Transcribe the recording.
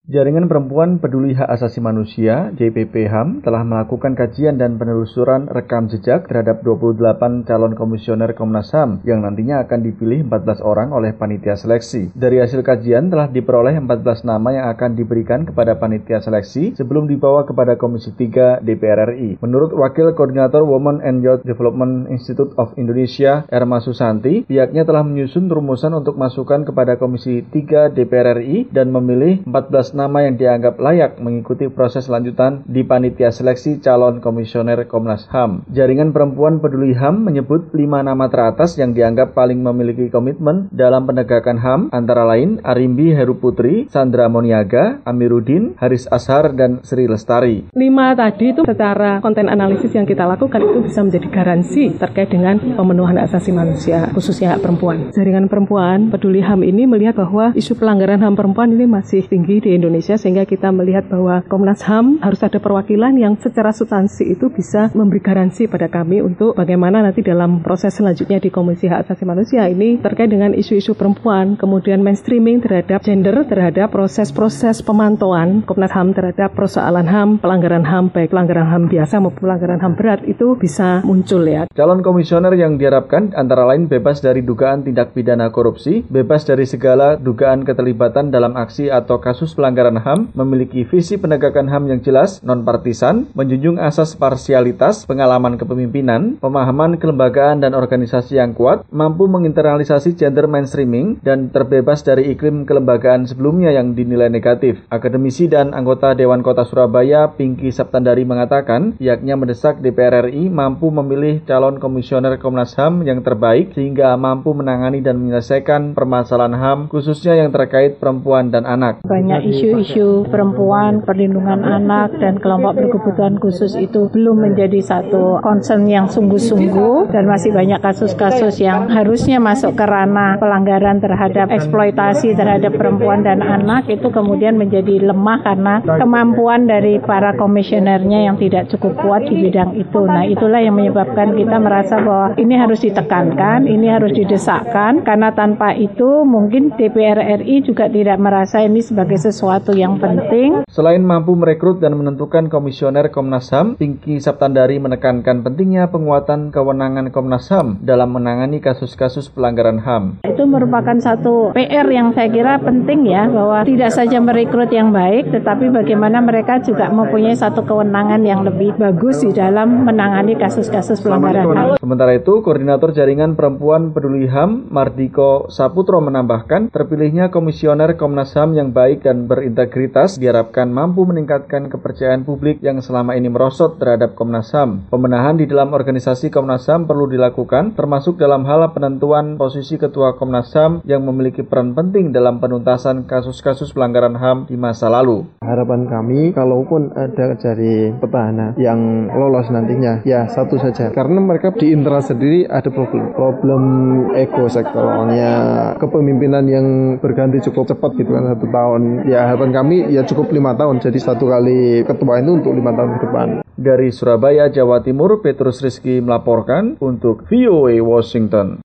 Jaringan Perempuan Peduli Hak Asasi Manusia (JPP HAM) telah melakukan kajian dan penelusuran rekam jejak terhadap 28 calon komisioner Komnas HAM yang nantinya akan dipilih 14 orang oleh panitia seleksi. Dari hasil kajian telah diperoleh 14 nama yang akan diberikan kepada panitia seleksi sebelum dibawa kepada Komisi 3 DPR RI. Menurut Wakil Koordinator Women and Youth Development Institute of Indonesia, Erma Susanti, pihaknya telah menyusun rumusan untuk masukan kepada Komisi 3 DPR RI dan memilih 14 nama yang dianggap layak mengikuti proses lanjutan di panitia seleksi calon komisioner Komnas HAM. Jaringan Perempuan Peduli HAM menyebut 5 nama teratas yang dianggap paling memiliki komitmen dalam penegakan HAM, antara lain Arimbi Heru Putri, Sandra Moniaga, Amiruddin, Haris Ashar, dan Sri Lestari. 5 tadi itu secara konten analisis yang kita lakukan itu bisa menjadi garansi terkait dengan pemenuhan hak asasi manusia, khususnya hak perempuan. Jaringan Perempuan Peduli HAM ini melihat bahwa isu pelanggaran HAM perempuan ini masih tinggi di Indonesia, sehingga kita melihat bahwa Komnas HAM harus ada perwakilan yang secara substansi itu bisa memberi garansi pada kami untuk bagaimana nanti dalam proses selanjutnya di Komisi Hak Asasi Manusia ini terkait dengan isu-isu perempuan, kemudian mainstreaming terhadap gender, terhadap proses-proses pemantauan Komnas HAM terhadap persoalan HAM, pelanggaran HAM, baik pelanggaran HAM biasa maupun pelanggaran HAM berat itu bisa muncul ya. Calon komisioner yang diharapkan antara lain bebas dari dugaan tindak pidana korupsi, bebas dari segala dugaan keterlibatan dalam aksi atau kasus pelanggaran HAM, memiliki visi penegakan HAM yang jelas, non-partisan, menjunjung asas parsialitas, pengalaman kepemimpinan, pemahaman kelembagaan dan organisasi yang kuat, mampu menginternalisasi gender mainstreaming, dan terbebas dari iklim kelembagaan sebelumnya yang dinilai negatif. Akademisi dan anggota Dewan Kota Surabaya, Pinky Saptandari, mengatakan pihaknya mendesak DPR RI mampu memilih calon komisioner Komnas HAM yang terbaik sehingga mampu menangani dan menyelesaikan permasalahan HAM khususnya yang terkait perempuan dan anak. Banyak isu-isu perempuan, perlindungan anak, dan kelompok berkebutuhan khusus itu belum menjadi satu concern yang sungguh-sungguh, dan masih banyak kasus-kasus yang harusnya masuk ke ranah pelanggaran terhadap eksploitasi terhadap perempuan dan anak itu kemudian menjadi lemah karena kemampuan dari para komisionernya yang tidak cukup kuat di bidang itu. Nah, itulah yang menyebabkan kita merasa bahwa ini harus ditekankan, ini harus didesakkan, karena tanpa itu mungkin DPR RI juga tidak merasa ini sebagai sesuatu yang penting. Selain mampu merekrut dan menentukan komisioner Komnas HAM, Pinky Saptandari menekankan pentingnya penguatan kewenangan Komnas HAM dalam menangani kasus-kasus pelanggaran HAM. Itu merupakan satu PR yang saya kira penting ya, bahwa tidak saja merekrut yang baik, tetapi bagaimana mereka juga mempunyai satu kewenangan yang lebih bagus di dalam menangani kasus-kasus pelanggaran HAM. Sementara itu, Koordinator Jaringan Perempuan Peduli HAM, Mardiko Saputro, menambahkan terpilihnya komisioner Komnas HAM yang baik dan berintegritas diharapkan mampu meningkatkan kepercayaan publik yang selama ini merosot terhadap Komnas HAM. Pembenahan di dalam organisasi Komnas HAM perlu dilakukan, termasuk dalam hal penentuan posisi Ketua Komnas HAM yang memiliki peran penting dalam penuntasan kasus-kasus pelanggaran HAM di masa lalu. Harapan kami, kalaupun ada dari petahana yang lolos nantinya, ya satu saja. Karena mereka di internal sendiri ada problem ego sektoralnya, kepemimpinan yang berganti cukup cepat gitu kan, 1 tahun. Ya harapan kami ya cukup 5 tahun, jadi 1 kali ketua itu untuk 5 tahun ke depan. Dari Surabaya, Jawa Timur, Petrus Rizky melaporkan untuk VOA Washington.